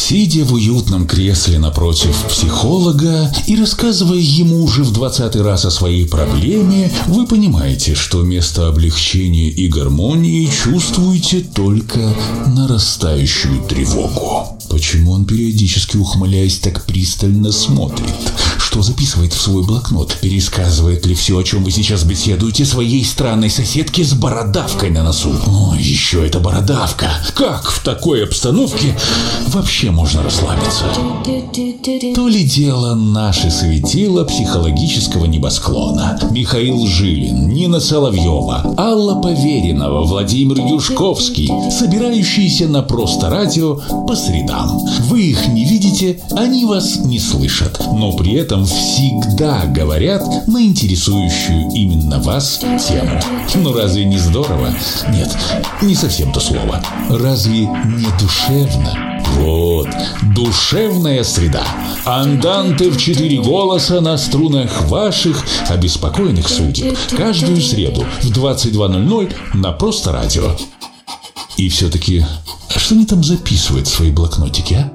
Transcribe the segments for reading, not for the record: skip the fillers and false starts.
Сидя в уютном кресле напротив психолога и рассказывая ему уже в 20-й раз о своей проблеме, вы понимаете, что вместо облегчения и гармонии чувствуете только нарастающую тревогу. Почему он периодически, ухмыляясь, так пристально смотрит? Что записывает в свой блокнот? Пересказывает ли все, о чем вы сейчас беседуете, своей странной соседке с бородавкой на носу? О, еще эта бородавка! Как в такой обстановке вообще можно расслабиться? То ли дело наши светила психологического небосклона. Михаил Жилин, Нина Соловьева, Алла Поверенова, Владимир Юшковский, собирающиеся на Просто радио по средам. Вы их не видите, они вас не слышат, но при этом всегда говорят на интересующую именно вас тему. Ну разве не здорово? Нет, не совсем то слово. Разве не душевно? Вот, душевная среда. Анданте в 4 голоса на струнах ваших обеспокоенных судеб. Каждую среду в 22:00 на Просто радио. И все-таки, что они там записывают в свои блокнотики, а?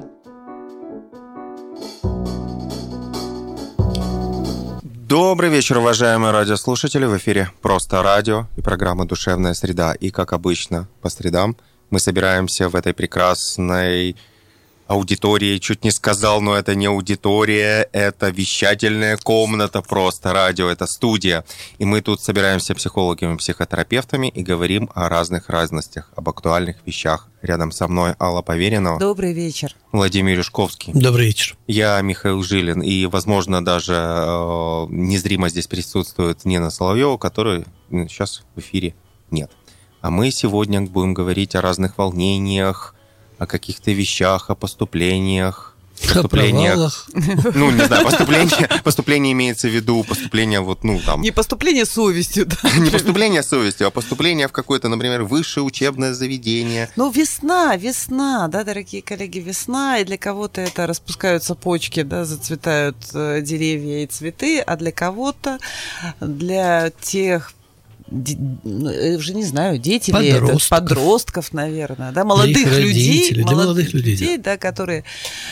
Добрый вечер, уважаемые радиослушатели. В эфире Просто радио и программа «Душевная среда». И, как обычно, по средам мы собираемся в этой прекрасной аудитории. Чуть не сказал, но это не аудитория, это вещательная комната Просто радио, это студия. И мы тут собираемся психологами, психотерапевтами и говорим о разных разностях, об актуальных вещах. Рядом со мной Алла Поверенова. Добрый вечер. Владимир Юшковский. Добрый вечер. Я Михаил Жилин. И, возможно, даже незримо здесь присутствует Нина Соловьева, которой сейчас в эфире нет. А мы сегодня будем говорить о разных волнениях, о каких-то вещах, о поступлениях. О провалах. Ну, не знаю, поступление имеется в виду, поступление вот, ну, там... Не поступление совестью, да? Не поступление совестью, а поступление в какое-то, например, высшее учебное заведение. Ну, весна, да, дорогие коллеги, весна, и для кого-то это распускаются почки, да, зацветают деревья и цветы, а для кого-то, для тех... уже не знаю, дети ли это, подростков, наверное, да, молодых людей, да, которые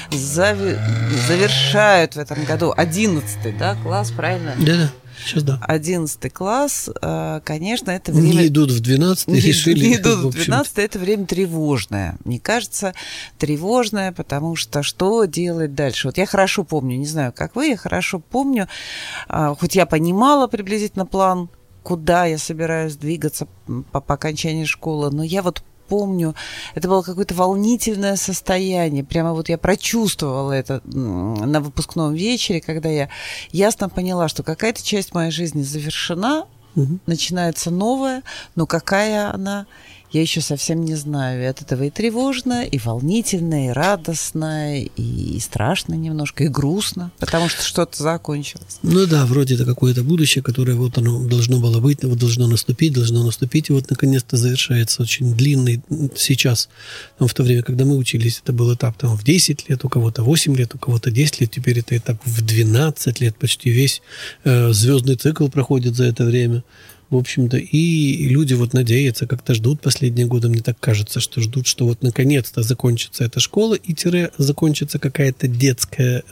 завершают в этом году 11 да, класс, правильно? Да, сейчас да. 11 класс, конечно, это время... Не идут в 12 решили. Не идут в 12 это время тревожное. Мне кажется, тревожное, потому что делать дальше? Вот я хорошо помню, не знаю, как вы, я хорошо помню, хоть я понимала приблизительно план, куда я собираюсь двигаться по окончании школы, но я вот помню, это было какое-то волнительное состояние, прямо вот я прочувствовала это на выпускном вечере, когда я ясно поняла, что какая-то часть моей жизни завершена, начинается новая, но какая она, я еще совсем не знаю. И от этого и тревожно, и волнительно, и радостно, и страшно немножко, и грустно, потому что что-то закончилось. Ну да, вроде это какое-то будущее, которое вот оно должно было быть, вот должно наступить, и вот наконец-то завершается очень длинный сейчас. В то время, когда мы учились, это был этап там в 10 лет, у кого-то 8 лет, у кого-то 10 лет, теперь это этап в 12 лет, почти весь звездный цикл проходит за это время. В общем-то, и люди вот надеются, как-то ждут последние годы, мне так кажется, что ждут, что вот наконец-то закончится эта школа, и закончится какая-то детская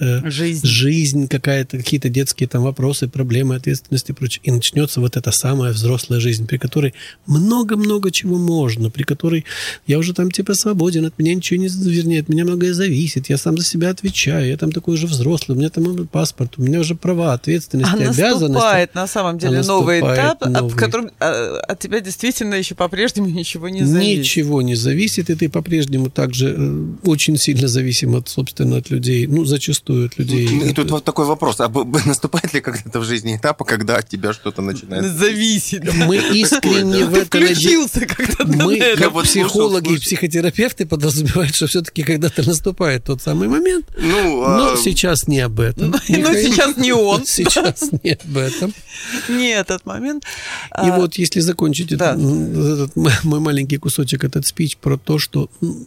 жизнь, какие-то детские там вопросы, проблемы, ответственности и прочее. И начнется вот эта самая взрослая жизнь, при которой много-много чего можно, при которой я уже там типа свободен, от меня ничего не, вернее, от меня многое зависит, я сам за себя отвечаю, я там такой уже взрослый, у меня там паспорт, у меня уже права, ответственности, обязанности. Наступает на самом деле новый этап, в котором от тебя действительно еще по-прежнему ничего не зависит. Ничего не зависит, и ты по-прежнему также очень сильно зависим собственно, от людей, ну, зачастую от людей. И тут вот такой вопрос, а наступает ли когда-то в жизни этап, когда от тебя что-то начинает зависеть? Мы искренне в это включился когда-то. Мы, как психологи и психотерапевты, подразумевают, что все-таки когда-то наступает тот самый момент, но сейчас не об этом. Но сейчас не он. Сейчас не об этом. Не этот момент. И вот если закончить этот мой маленький кусочек, этот спич про то, что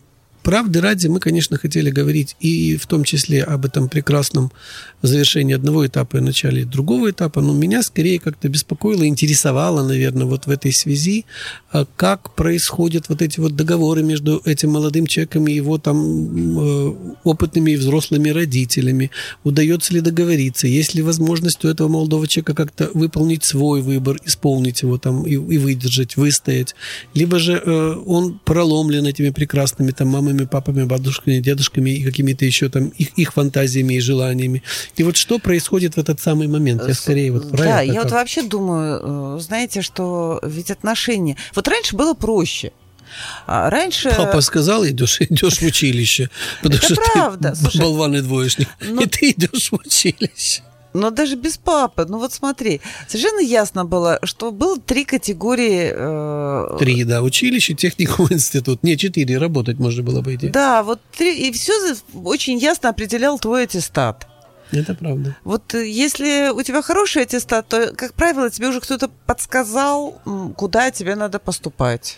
правды ради, мы, конечно, хотели говорить и в том числе об этом прекрасном завершении одного этапа и начале другого этапа, но меня скорее как-то беспокоило, интересовало, наверное, вот в этой связи, как происходят вот эти вот договоры между этим молодым человеком и его там опытными и взрослыми родителями. Удается ли договориться? Есть ли возможность у этого молодого человека как-то выполнить свой выбор, исполнить его там и выдержать, выстоять? Либо же он проломлен этими прекрасными там мамами, папами, бабушками, дедушками и какими-то еще там их фантазиями и желаниями. И вот что происходит в этот самый момент? Я скорее вот про да, это. я вот вообще думаю, знаете, что ведь отношения... Вот раньше было проще. Раньше... Папа сказал, идешь в училище, потому это что правда. ты болван и двоечник, и ты идешь в училище. Но даже без папы, ну вот смотри, совершенно ясно было, что было 3 категории... 3, да, училище, техникум, институт. Не, 4, работать можно было бы идти. Да, вот 3, и все очень ясно определял твой аттестат. Это правда. Вот если у тебя хороший аттестат, то, как правило, тебе уже кто-то подсказал, куда тебе надо поступать.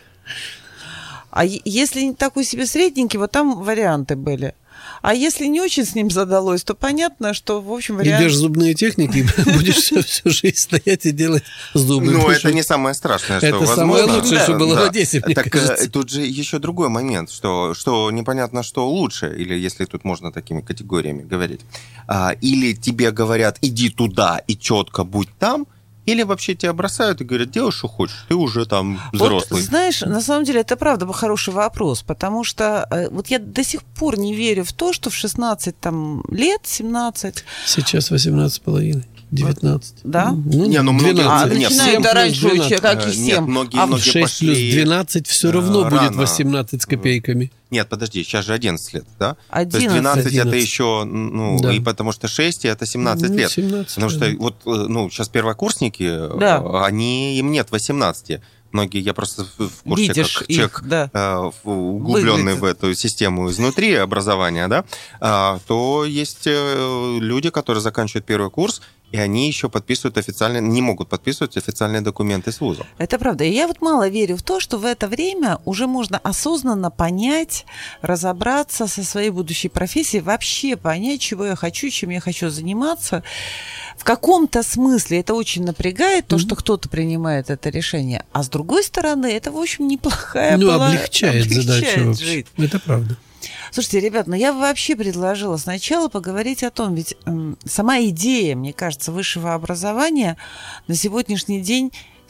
А если такой себе средненький, вот там варианты были. А если не очень с ним задалось, то понятно, что, в общем, вариант... Идешь в зубные техники, будешь всю жизнь стоять и делать зубы. Ну, это не самое страшное, что возможно. Это самое лучшее, что было в Одессе, мне кажется. Так тут же еще другой момент, что непонятно, что лучше, или если тут можно такими категориями говорить. Или тебе говорят, иди туда и четко будь там, или вообще тебя бросают и говорят, делай, что хочешь, ты уже там взрослый. Вот, знаешь, на самом деле, это правда хороший вопрос, потому что вот я до сих пор не верю в то, что в 16 там, лет, 17... Сейчас 18,5. 19. Да? Ну, не, ну 12. Начинают раньше учить, как и 7. Нет, многие 6 пошли плюс 12 все равно рано. будет 18 с копейками. Нет, подожди, сейчас же 11 лет, да? 11. То есть 12 11. это еще, ну, да. и потому что 6 это 17 лет. 17, потому что да. вот, ну, сейчас первокурсники, да. им нет 18. Многие, я просто в курсе, видишь как их, человек, да. углубленный в эту систему изнутри образования, да, то есть люди, которые заканчивают первый курс, и они еще подписывают не могут подписывать официальные документы с вузом. Это правда. И я вот мало верю в то, что в это время уже можно осознанно понять, разобраться со своей будущей профессией, вообще понять, чего я хочу, чем я хочу заниматься. В каком-то смысле это очень напрягает, то, что кто-то принимает это решение. А с другой стороны, это, в общем, неплохая облегчает задачу. Жить. Это правда. Слушайте, ребят, я бы вообще предложила сначала поговорить о том, ведь сама идея, мне кажется, высшего образования на сегодняшний день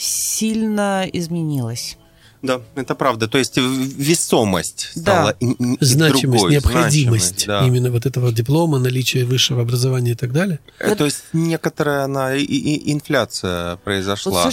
сильно изменилась. Да, это правда. То есть весомость стала значимость, другой. Необходимость именно вот этого диплома, наличия высшего образования и так далее. То есть некоторая инфляция произошла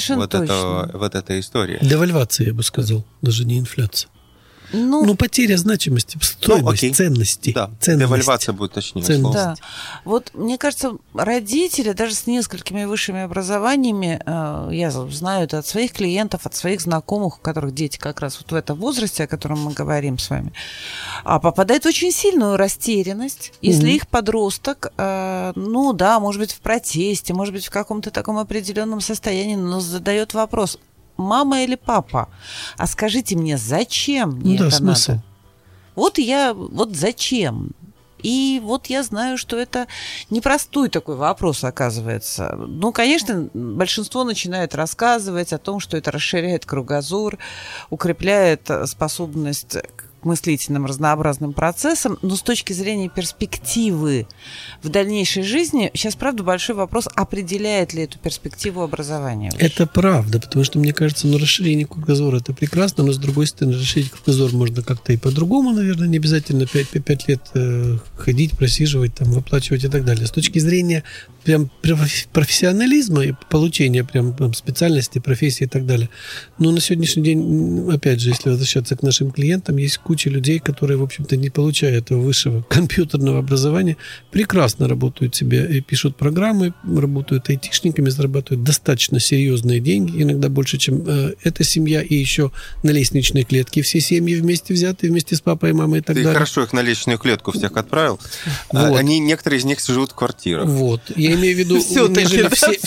в этой истории. Девальвация, я бы сказал, даже не инфляция. Ну, потеря значимости, стоимость, ценности. Да, ценности. Девальвация будет точнее. Да. Вот, мне кажется, родители, даже с несколькими высшими образованиями, я знаю это от своих клиентов, от своих знакомых, у которых дети как раз вот в этом возрасте, о котором мы говорим с вами, попадают в очень сильную растерянность, если их подросток, ну да, может быть, в протесте, может быть, в каком-то таком определенном состоянии, но задает вопрос: мама или папа, а скажите мне, зачем мне это смысл. надо? Вот зачем? И вот я знаю, что это непростой такой вопрос, оказывается. Ну, конечно, большинство начинает рассказывать о том, что это расширяет кругозор, укрепляет способность к мыслительным разнообразным процессам, но с точки зрения перспективы в дальнейшей жизни, сейчас, правда, большой вопрос, определяет ли эту перспективу образования вообще? Это правда, потому что, мне кажется, расширение кругозора – это прекрасно, но, с другой стороны, расширить кругозор можно как-то и по-другому, наверное, не обязательно 5 лет ходить, просиживать, там, выплачивать и так далее. С точки зрения прям профессионализма и получения прям специальности, профессии и так далее. Но на сегодняшний день, опять же, если возвращаться к нашим клиентам, есть куча людей, которые, в общем-то, не получая этого высшего компьютерного образования, прекрасно работают себе и пишут программы, работают айтишниками, зарабатывают достаточно серьезные деньги, иногда больше, чем эта семья, и еще на лестничной клетке все семьи вместе взятые, вместе с папой и мамой и так далее. Ты хорошо их на лестничную клетку всех отправил. Вот. Некоторые из них живут в квартирах. Вот. Я имею в виду, нежели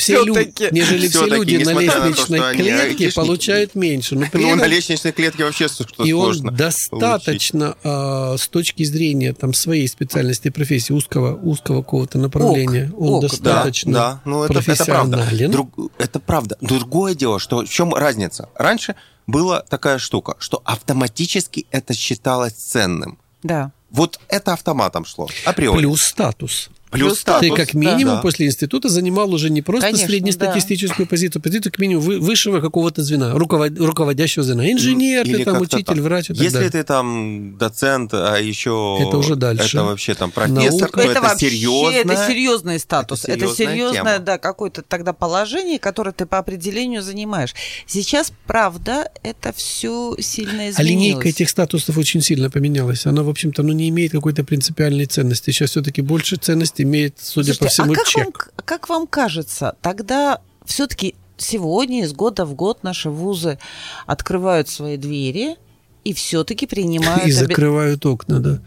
все люди на лестничной клетке получают меньше. Ну, на лестничной клетке вообще что сложно. И он достаточно достаточно с точки зрения там, своей специальности, профессии, узкого какого-то направления, он достаточно профессионален. Это правда. Другое дело, что в чем разница? Раньше была такая штука, что автоматически это считалось ценным. Да. Вот это автоматом шло, априори. Плюс статус. Плюс статус. Ты как минимум после института занимал уже не просто среднестатистическую позицию как минимум высшего какого-то звена, руководящего звена. Инженер, ты там учитель, врач и так далее. Если ты там доцент, а еще это уже дальше. Это вообще там профессор, то это вообще, серьезно. Это серьезный статус. Это серьезное, тема. какое-то тогда положение, которое ты по определению занимаешь. Сейчас, правда, это все сильно изменилось. А линейка этих статусов очень сильно поменялась. Она, в общем-то, не имеет какой-то принципиальной ценности. Сейчас все-таки больше ценности имеет, судя по всему, чек. Как вам кажется, тогда все-таки сегодня из года в год наши вузы открывают свои двери и все-таки принимают... И закрывают окна, да.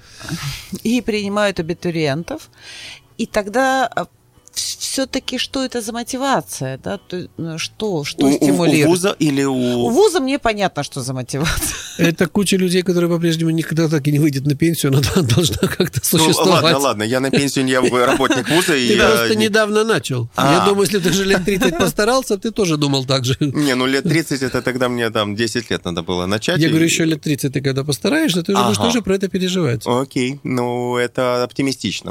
И принимают абитуриентов. И тогда... Все-таки что это за мотивация, да? Что стимулирует? У вуза или у вуза мне понятно, что за мотивация. Это куча людей, которые по-прежнему никогда так и не выйдет на пенсию, она должна как-то существовать. Ладно, я на пенсию, я работник вуза. Ты просто недавно начал. Я думаю, если ты же лет 30 постарался, ты тоже думал так же. Не, лет 30, это тогда мне там 10 лет надо было начать. Я говорю, еще лет 30 ты когда постараешься, ты уже будешь тоже про это переживать. Окей, это оптимистично.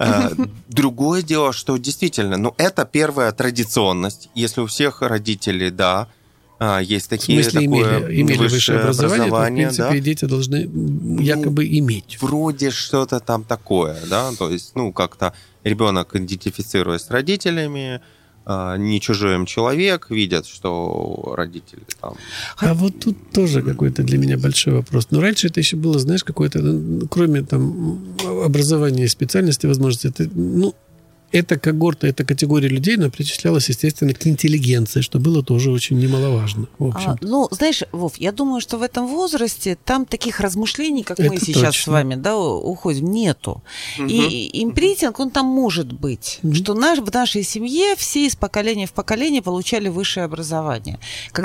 Другое дело, что действительно, это первая традиционность. Если у всех родителей, да, есть такие... В смысле, имели высшее образование, то, в принципе, дети должны якобы иметь. Вроде что-то там такое, да, то есть, как-то ребенок идентифицируясь с родителями, не чужой им человек, видят, что родители там... А вот тут тоже какой-то для меня большой вопрос. Но раньше это еще было, знаешь, какое-то, кроме там образования и специальности, возможности, эта когорта, эта категория людей, она причислялась, естественно, к интеллигенции, что было тоже очень немаловажно. Знаешь, Вов, я думаю, что в этом возрасте там таких размышлений, как это мы сейчас точно. с вами уходим, нету. Угу. И импринтинг, он там может быть. Угу. Что в нашей семье все из поколения в поколение получали высшее образование.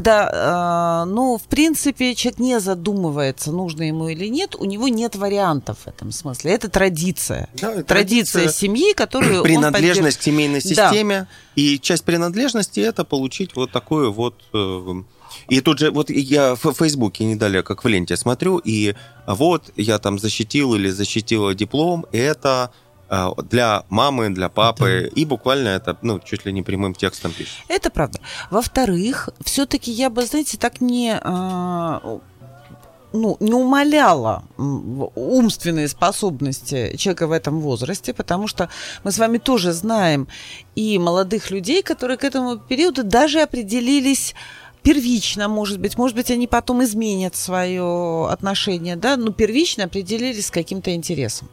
Когда, в принципе, человек не задумывается, нужно ему или нет, у него нет вариантов в этом смысле. Это традиция. Да, традиция семьи, которую он принадлежность к семейной системе, да. И часть принадлежности это получить вот такую вот... И тут же, вот я в Фейсбуке недалеко, как в ленте смотрю, и вот я там защитил или защитила диплом, и это для мамы, для папы, и буквально это, чуть ли не прямым текстом пишет. Это правда. Во-вторых, все-таки я бы, знаете, так не умаляла умственные способности человека в этом возрасте, потому что мы с вами тоже знаем и молодых людей, которые к этому периоду даже определились первично, может быть, они потом изменят свое отношение, да, но первично определились с каким-то интересом.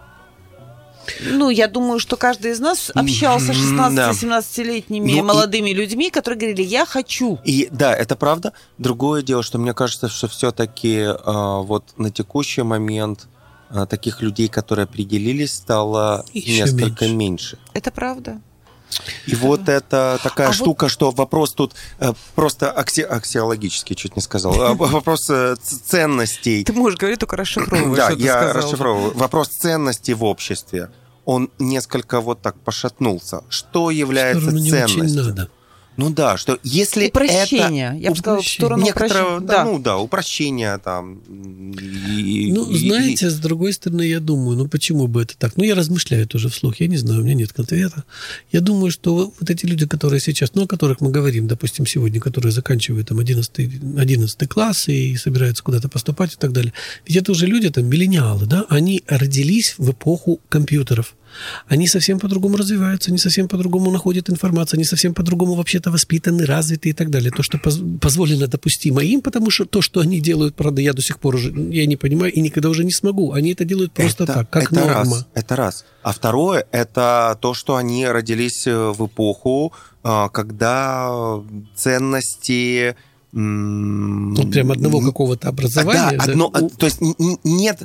Я думаю, что каждый из нас общался с 16-17-летними молодыми людьми, которые говорили, я хочу. И да, это правда. Другое дело, что мне кажется, что все-таки вот на текущий момент таких людей, которые определились, стало несколько меньше. Это правда. И вот это такая штука, что вопрос тут просто аксиологический, чуть не сказал, вопрос ценностей. Ты можешь говорить, только расшифровываешь. Да, я расшифровываю. Вопрос ценностей в обществе, он несколько вот так пошатнулся. Что является ценностью? Что если упрощение, это... я бы сказала, в сторону упрощения. Упрощение там. Знаете, с другой стороны, я думаю, почему бы это так? Я размышляю тоже вслух, я не знаю, у меня нет ответа. Я думаю, что вот эти люди, которые сейчас, о которых мы говорим, допустим, сегодня, которые заканчивают там 11 класс и собираются куда-то поступать и так далее, ведь это уже люди, там, миллениалы, да, они родились в эпоху компьютеров. Они совсем по-другому развиваются, они совсем по-другому находят информацию, они совсем по-другому вообще-то воспитаны, развиты и так далее. То, что позволено, допустимо им, потому что то, что они делают, правда, я до сих пор уже я не понимаю и никогда уже не смогу. Они это делают просто так, как норма. Это раз. А второе, это то, что они родились в эпоху, когда ценности... прям одного какого-то образования. То есть нет...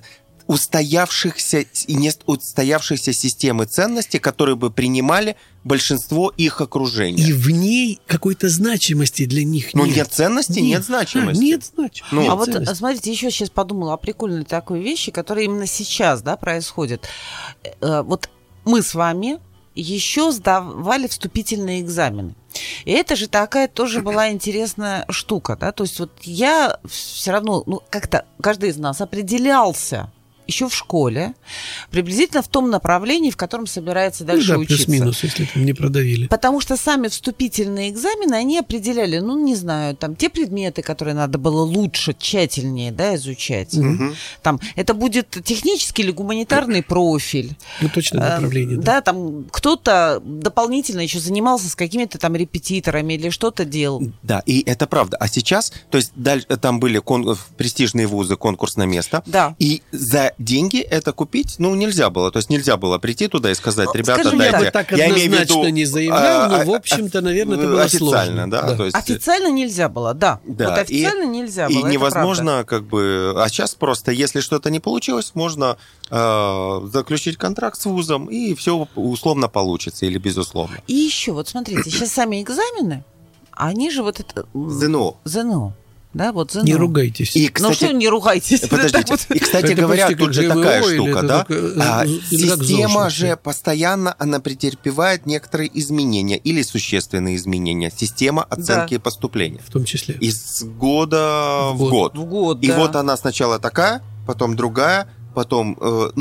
устоявшихся и не устоявшихся системы ценностей, которые бы принимали большинство их окружения. И в ней какой-то значимости для них нет. Нет ценности, нет значимости. Нет значимости. Вот смотрите, еще сейчас подумала о прикольной такой вещи, которая именно сейчас, да, происходит. Вот мы с вами еще сдавали вступительные экзамены. И это же такая тоже была интересная штука, да, то есть вот я все равно, как-то каждый из нас определялся еще в школе, приблизительно в том направлении, в котором собирается дальше учиться. Плюс-минус, если там не продавили. Потому что сами вступительные экзамены, они определяли, не знаю, там, те предметы, которые надо было лучше, тщательнее, да, изучать. Там, это будет технический или гуманитарный профиль. Точно направление. Да, там, кто-то дополнительно еще занимался с какими-то там репетиторами или что-то делал. Да, и это правда. А сейчас, то есть, дальше, там были престижные вузы, конкурс на место. Да. И за деньги это купить, нельзя было. То есть нельзя было прийти туда и сказать, ребята, скажем дайте. Так я имею в виду, не заявлял, но, в общем-то, наверное, это было официально, сложно. да? То есть, официально нельзя было, да. Да. Вот официально нельзя было, и это невозможно, а сейчас просто, если что-то не получилось, можно заключить контракт с вузом, и все условно получится, или безусловно. И еще, вот смотрите, сейчас сами экзамены, они же вот это... ЗНО. Да, вот ЗНО. Не ругайтесь. И, кстати, что не ругайтесь? Подождите. И, кстати говоря, тут же такая штука, да? Система же постоянно, она претерпевает некоторые изменения или существенные изменения. Система оценки поступления. В том числе. Из года в год. И вот она сначала такая, потом другая, потом,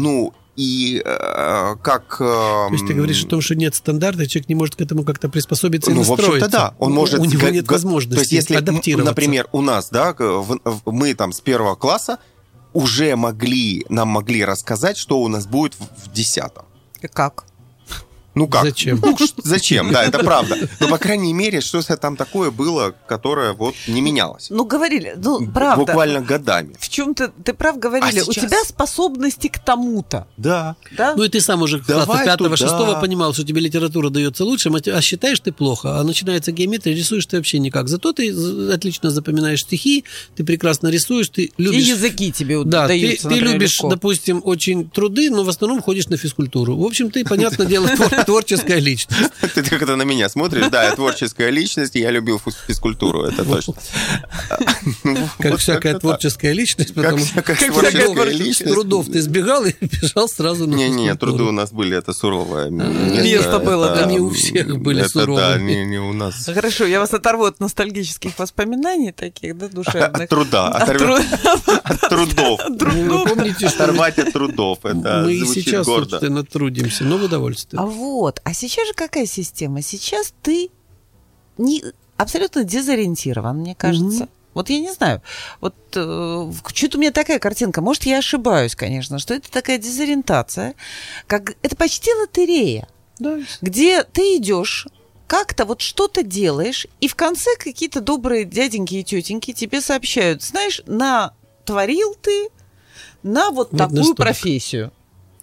как... То есть ты говоришь о том, что нет стандарта, человек не может к этому как-то приспособиться и настроиться. В общем-то, да. Он может... У него нет возможности то есть, если, адаптироваться. Например, у нас, да, мы там с 1 класса уже нам могли рассказать, что у нас будет в 10. Как? Как? Зачем? Зачем, да, это правда. Но, по крайней мере, что-то там такое было, которое вот не менялось. Говорили, правда. Буквально годами. В чем-то, ты прав, говорили, у тебя способности к тому-то. Да. И ты сам уже класса 5-6 понимал, что тебе литература дается лучше, а считаешь ты плохо, а начинается геометрия, рисуешь ты вообще никак. Зато ты отлично запоминаешь стихи, ты прекрасно рисуешь, ты любишь... И языки тебе даются, ты любишь, легко. Допустим, очень труды, но в основном ходишь на физкультуру. В общем, ты, понятное дело, творческая личность. Ты как-то на меня смотришь, да, я творческая личность, и я любил физкультуру, это точно. Как всякая творческая личность, потому что как творческая личность. Трудов ты сбегал и бежал сразу на физкультуру. Не, труды у нас были, это суровое место было, да, не у всех были суровыми. Да, не у нас. Хорошо, я вас оторву от ностальгических воспоминаний таких, да, душевных. От труда, от трудов. Вы помните, что оторвать от трудов, это мы и звучит сейчас, гордо. собственно, трудимся, но в удовольствие. А сейчас же какая система? Сейчас ты абсолютно дезориентирован, мне кажется. Вот я не знаю, вот что-то у меня такая картинка, может, я ошибаюсь, конечно, что это такая дезориентация, это почти лотерея, Да. где ты идешь, как-то вот что-то делаешь, и в конце какие-то добрые дяденьки и тетеньки тебе сообщают, знаешь, натворил ты на вот такую настолько. Профессию.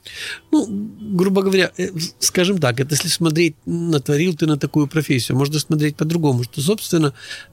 Грубо говоря, скажем так, это если смотреть, натворил ты на такую профессию, можно смотреть по-другому, что, собственно,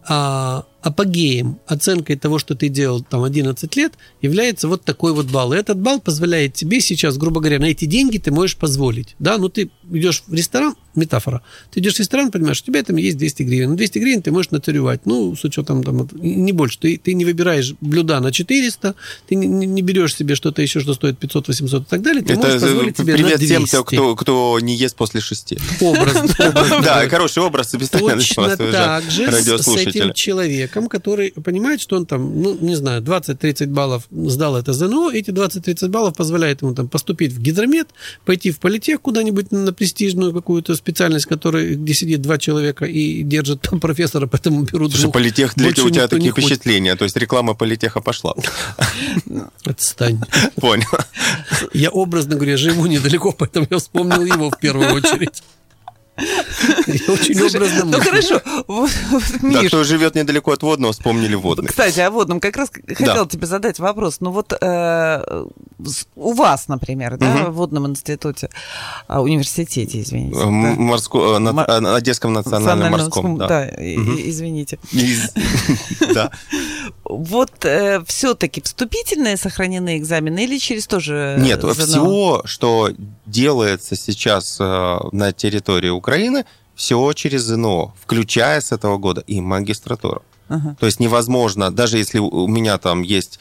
апогеем, оценкой того, что ты делал там 11 лет, является вот такой вот балл. И этот балл позволяет тебе сейчас, грубо говоря, на эти деньги ты можешь позволить. Да, ты идешь в ресторан, метафора, ты идешь в ресторан, понимаешь, у тебя там есть 200 гривен. На 200 гривен ты можешь нацаревать, с учетом там, не больше. Ты не выбираешь блюда на 400, ты не берешь себе что-то еще, что стоит 500, 800 и так далее, ты можешь позволить себе на 200. Привет тем, кто не ест после 6. Образ. Да, хороший образ. Точно так же с этим человеком, который понимает, что он там, 20-30 баллов сдал это ЗНО, эти 20-30 баллов позволяют ему там поступить в гидромет, пойти в политех куда-нибудь на престижную какую-то специальность, где сидит 2 человека и держит там профессора, поэтому берут 2. Слушай, политех, для у тебя такие впечатления, то есть реклама политеха пошла. Отстань. Понял. Я образно говоря живу недалеко, поэтому я вспомнил его в первую очередь. Я очень образно мыслю. Ну хорошо, вот, Да, Миш, кто живет недалеко от водного, вспомнили водных. кстати, о водном как раз хотела тебе задать вопрос. Ну вот у вас, например, да, в водном институте, университете, извините. На Одесском национальном морском. Да, извините. Да. Вот все-таки вступительные сохранены экзамены или через тоже Нет, ЗНО? все, что делается сейчас на территории Украины, все через ЗНО, включая с этого года и магистратуру. То есть невозможно, даже если у меня там есть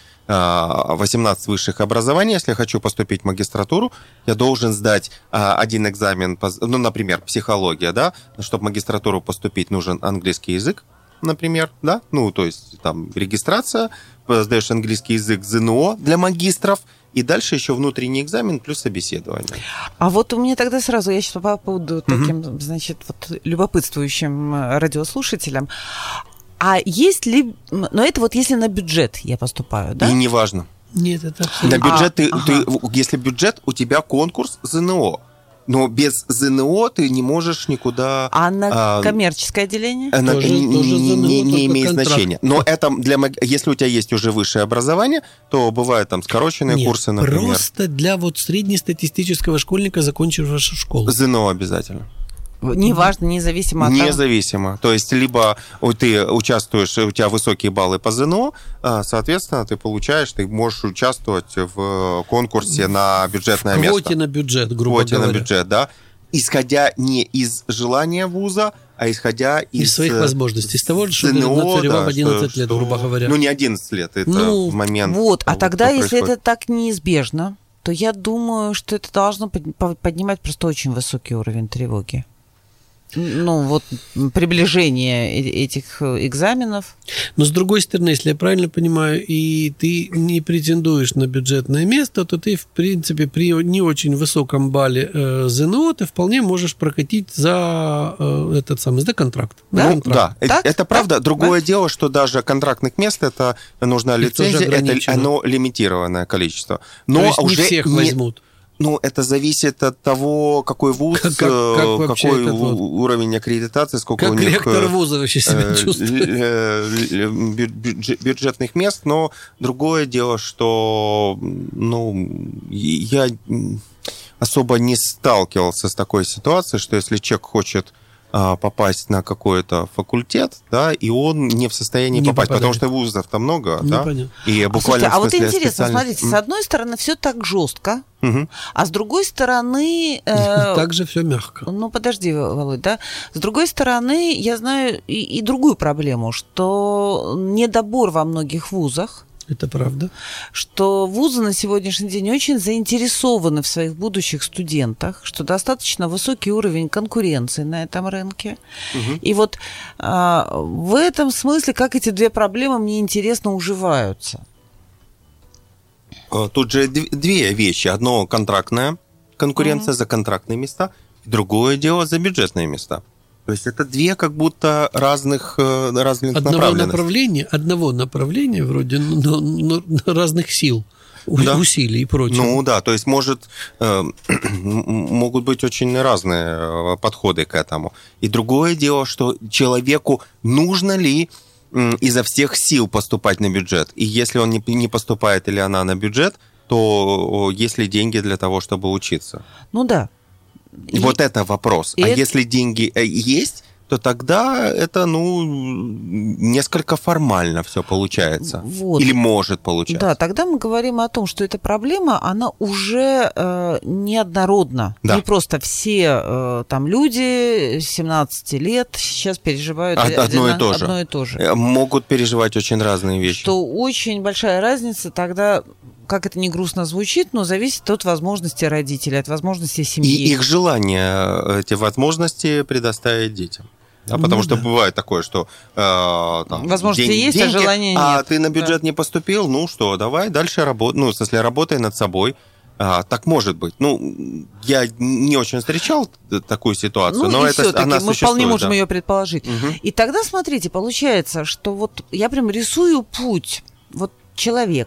18 высших образований, если я хочу поступить в магистратуру, я должен сдать один экзамен, ну, например, психология, да, чтобы в магистратуру поступить, нужен английский язык, например, да, ну, то есть там регистрация, сдаешь английский язык ЗНО для магистров, и дальше еще внутренний экзамен плюс собеседование. А вот у меня тогда сразу, я сейчас буду таким, значит, вот любопытствующим радиослушателям. А есть ли, но это вот если на бюджет я поступаю, да? И неважно. Нет, это абсолютно... На бюджет если бюджет, у тебя конкурс ЗНО. Но без ЗНО ты не можешь никуда... А на коммерческое отделение? Тоже Не имеет значения. Но это если у тебя есть уже высшее образование, то бывают там скороченные курсы, например. Просто для вот среднестатистического школьника, закончившего школу. ЗНО обязательно. Неважно, независимо от того. Независимо. То есть, либо ты участвуешь, у тебя высокие баллы по ЗНО, соответственно, ты можешь участвовать в конкурсе на бюджетное место. Квоте на бюджет, грубо говоря. Квоте на бюджет, да. Исходя не из желания вуза, а исходя из своих возможностей. Из того, что ЗНО, ты нацаревал в 11 лет, грубо говоря. Ну, не 11 лет, это в момент... Вот, а тогда, если происходит. это так неизбежно, то я думаю, что это должно поднимать просто очень высокий уровень тревоги. Ну, вот приближение этих экзаменов. Но, с другой стороны, если я правильно понимаю, и ты не претендуешь на бюджетное место, то ты, в принципе, при не очень высоком балле ЗНО ты вполне можешь прокатить за за контракт. Ну, да, Так? это правда. Так? Другое дело, что даже контрактных мест, это нужна лицензия, это оно лимитированное количество. Но то есть уже не всех возьмут. Ну, это зависит от того, какой вуз, какой уровень аккредитации, сколько у них... Как ректор вуза вообще себя чувствует. Бюджетных мест, но другое дело, что я особо не сталкивался с такой ситуацией, что если человек хочет попасть на какой-то факультет, да, и он не в состоянии попасть, потому что вузов там много, да, и буквально а вот интересно, смотрите, с одной стороны все так жестко, а с другой стороны... Так же все мягко. Ну, подожди, Володь, да? С другой стороны, я знаю и другую проблему, что недобор во многих вузах. Это правда. Что вузы на сегодняшний день очень заинтересованы в своих будущих студентах, что достаточно высокий уровень конкуренции на этом рынке. И вот в этом смысле, как эти две проблемы, мне интересно, уживаются. Тут же две вещи. Одно контрактная конкуренция за контрактные места, другое дело за бюджетные места. То есть это две как будто разных направленности. Одного направления вроде, но разных сил, усилий и прочего. Ну да, то есть могут быть очень разные подходы к этому. И другое дело, что человеку нужно ли изо всех сил поступать на бюджет. И если он не поступает или она на бюджет, то есть ли деньги для того, чтобы учиться? Ну да. Вот это вопрос. Если деньги есть, то тогда это, несколько формально все получается. Вот. Или может получаться. Да, тогда мы говорим о том, что эта проблема, она уже неоднородна. Да. Не просто все там люди 17 лет сейчас переживают одно и то же. Могут переживать очень разные вещи. Что очень большая разница тогда... Как это не грустно звучит, но зависит от возможности родителей, от возможности семьи. И их желание эти возможности предоставить детям. Да, потому что бывает такое, что возможности есть, а желания нет. А ты на бюджет не поступил, ну что, давай дальше работай. Работай над собой. Так может быть. Я не очень встречал такую ситуацию, но она мы вполне можем ее предположить. И тогда, смотрите, получается, что вот я прям рисую путь вот человека,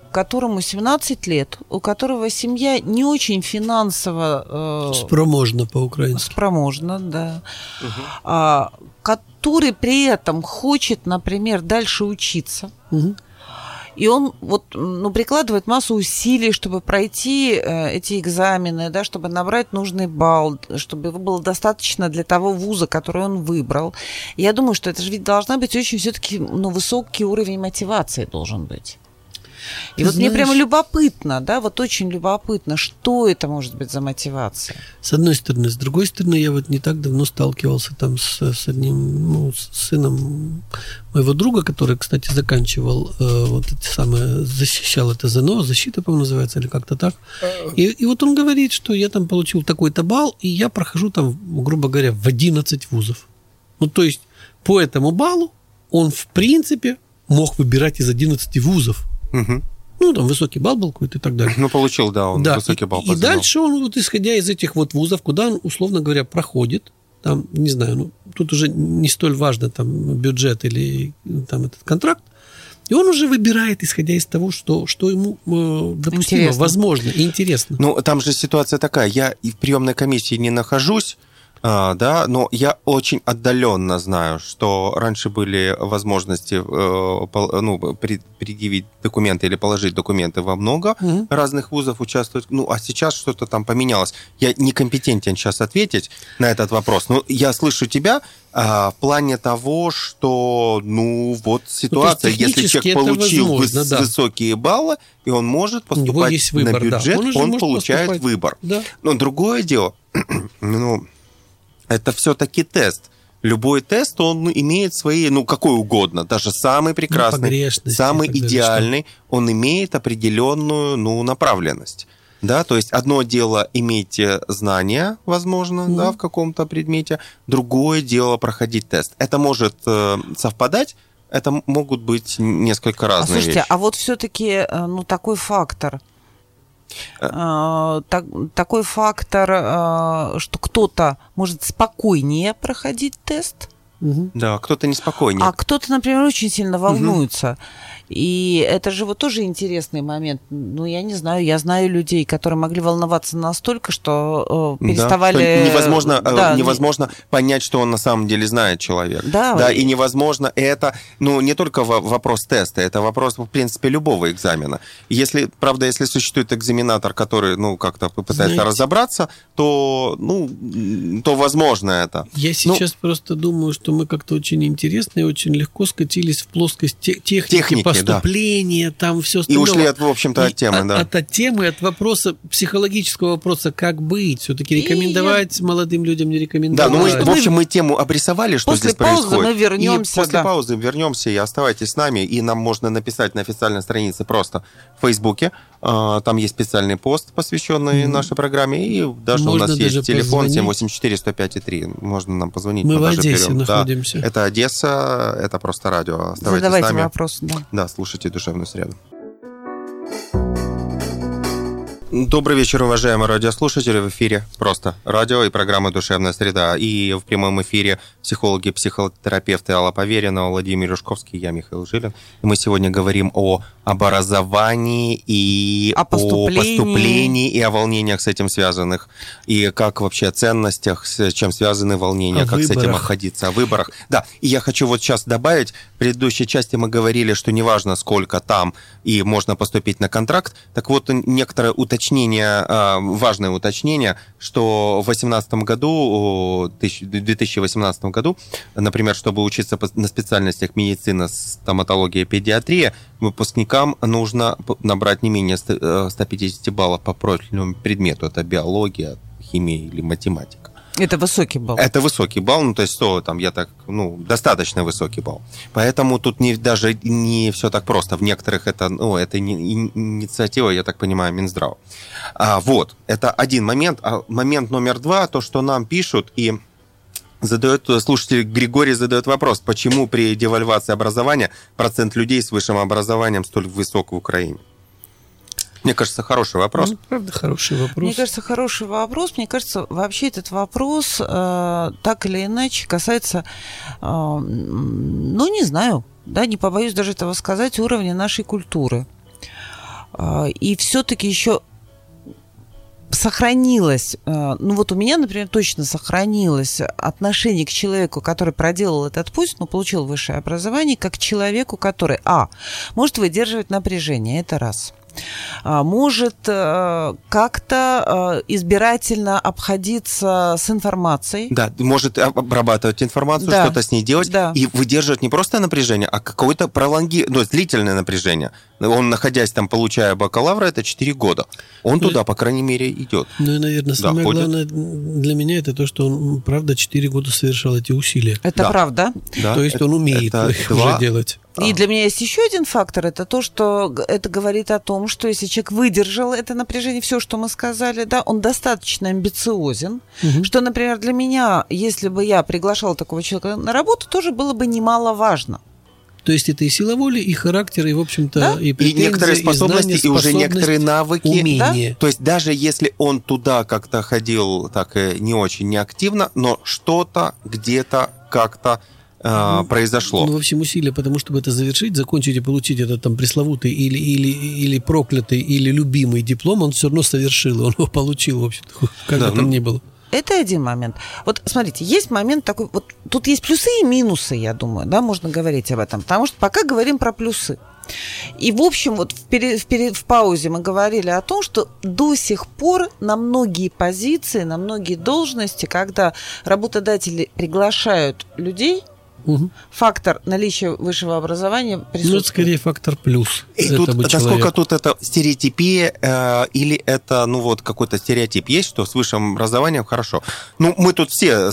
которому 17 лет, у которого семья не очень финансово... Спроможна по-украински. Спроможна, да. Который при этом хочет, например, дальше учиться. И он прикладывает массу усилий, чтобы пройти эти экзамены, да, чтобы набрать нужный балл, чтобы его было достаточно для того вуза, который он выбрал. И я думаю, что это же ведь должна быть очень все-таки высокий уровень мотивации должен быть. И мне прямо любопытно, да, очень любопытно, что это может быть за мотивация. С одной стороны. С другой стороны, я не так давно сталкивался там с одним, с сыном моего друга, который, кстати, заканчивал защищал это ЗНО, защита, по-моему, называется, или как-то так. И он говорит, что я там получил такой-то балл, и я прохожу там, грубо говоря, в 11 вузов. То есть, по этому баллу он, в принципе, мог выбирать из 11 вузов. Там высокий балл был какой-то и так далее. Получил, да, он высокий балл. И дальше он, исходя из этих вузов, куда он, условно говоря, проходит, там, не знаю, тут уже не столь важно, там, бюджет или там этот контракт, и он уже выбирает, исходя из того, что ему допустимо, интересно. Возможно и интересно. Там же ситуация такая, я и в приемной комиссии не нахожусь, да, но я очень отдаленно знаю, что раньше были возможности предъявить документы или положить документы во много разных вузов, участвовать. А сейчас что-то там поменялось. Я некомпетентен сейчас ответить на этот вопрос. Но я слышу тебя в плане того, что, ситуация, если человек получил высокие баллы, и он может поступать на бюджет, он получает выбор. Да. Но другое дело, это все-таки тест. Любой тест, он имеет свои, какой угодно, даже самый прекрасный, самый идеальный, он имеет определенную, направленность. Да, то есть одно дело иметь знания, возможно, да, в каком-то предмете, другое дело проходить тест. Это может совпадать, это могут быть несколько разные вещи. А все-таки, такой фактор... Такой фактор, что кто-то может спокойнее проходить тест. Да, кто-то неспокойнее. А кто-то, например, очень сильно волнуется. И это же тоже интересный момент. Я не знаю, я знаю людей, которые могли волноваться настолько, что переставали... Что невозможно понять, что он на самом деле знает человек. Да, и невозможно это... не только вопрос теста, это вопрос, в принципе, любого экзамена. Если существует экзаменатор, который, как-то пытается разобраться, то возможно это. Я сейчас просто думаю, что мы как-то очень интересно и очень легко скатились в плоскость техники поступления, там все остальное. И ушли, в общем-то, от темы, да. От темы, от вопроса, психологического вопроса, как быть, все-таки рекомендовать молодым людям, не рекомендовать. Да, в общем, мы тему обрисовали, что здесь происходит. После паузы мы вернемся. После паузы вернемся, и оставайтесь с нами, и нам можно написать на официальной странице просто в Фейсбуке. Там есть специальный пост, посвященный нашей программе, и даже можно у нас есть телефон 784-105-3. Можно нам позвонить. Мы в Одессе находимся. Да, это Одесса, это просто радио. Оставайтесь Задавайте с нами. Вопрос, да, слушайте «Душевную среду». Добрый вечер, уважаемые радиослушатели. В эфире «Просто радио» и программа «Душевная среда». И в прямом эфире психологи, психотерапевты Алла Поверина, Владимир Юшковский, я Михаил Жилин. И мы сегодня говорим о образовании и о поступлении и о волнениях с этим связанных. И как вообще о ценностях, с чем связаны волнения, как с этим обходиться, о выборах. Да, и я хочу сейчас добавить, в предыдущей части мы говорили, что неважно, сколько там, и можно поступить на контракт. Так вот, некоторые важное уточнение, что в 2018 году, например, чтобы учиться на специальностях медицина, стоматология, педиатрия, выпускникам нужно набрать не менее 150 баллов по профильному предмету. Это биология, химия или математика. Это высокий балл. Это высокий балл, то есть достаточно высокий балл. Поэтому тут даже не все так просто. В некоторых это инициатива, я так понимаю, Минздрава. Это один момент. А момент номер два, то, что нам пишут, и слушатель Григорий задает вопрос, почему при девальвации образования процент людей с высшим образованием столь высок в Украине? Мне кажется, хороший вопрос. Правда, хороший вопрос. Мне кажется, хороший вопрос. Мне кажется, вообще этот вопрос так или иначе касается, не знаю, да, не побоюсь даже этого сказать, уровня нашей культуры. и все-таки еще сохранилось, ну вот у меня, например, точно сохранилось отношение к человеку, который проделал этот путь, но получил высшее образование, как к человеку, который, может выдерживать напряжение, это раз. Может как-то избирательно обходиться с информацией. Да, может обрабатывать информацию, да. что-то с ней делать, да. и выдерживать не просто напряжение, а какое-то длительное напряжение. Он, находясь там, получая бакалавра, это 4 года. Он туда, по крайней мере, идет. Ну и, наверное, самое главное для меня это то, что он, правда, 4 года совершал эти усилия. Это правда. Да, то есть он умеет их уже делать. И для меня есть еще один фактор, это то, что это говорит о том, что если человек выдержал это напряжение, все, что мы сказали, да, он достаточно амбициозен, что, например, для меня, если бы я приглашала такого человека на работу, тоже было бы немаловажно. То есть это и сила воли, и характер, и, в общем-то, и претензии, и некоторые способности, и уже некоторые навыки. Умения. Да? То есть даже если он туда как-то ходил так не очень неактивно, но что-то где-то как-то произошло. Ну, в общем, усилия, потому чтобы это завершить, закончить и получить этот там пресловутый или проклятый, или любимый диплом, он все равно совершил, он его получил, в общем-то, как бы там ни было. Это один момент. Вот смотрите, есть момент такой, вот тут есть плюсы и минусы, я думаю, да, можно говорить об этом, потому что пока говорим про плюсы. И, в общем, вот в паузе мы говорили о том, что до сих пор на многие позиции, на многие должности, когда работодатели приглашают людей, фактор наличия высшего образования присутствует. Ну, это скорее фактор плюс. И тут, насколько тут это стереотипия или это, ну, вот какой-то стереотип есть, что с высшим образованием хорошо. Ну, мы тут все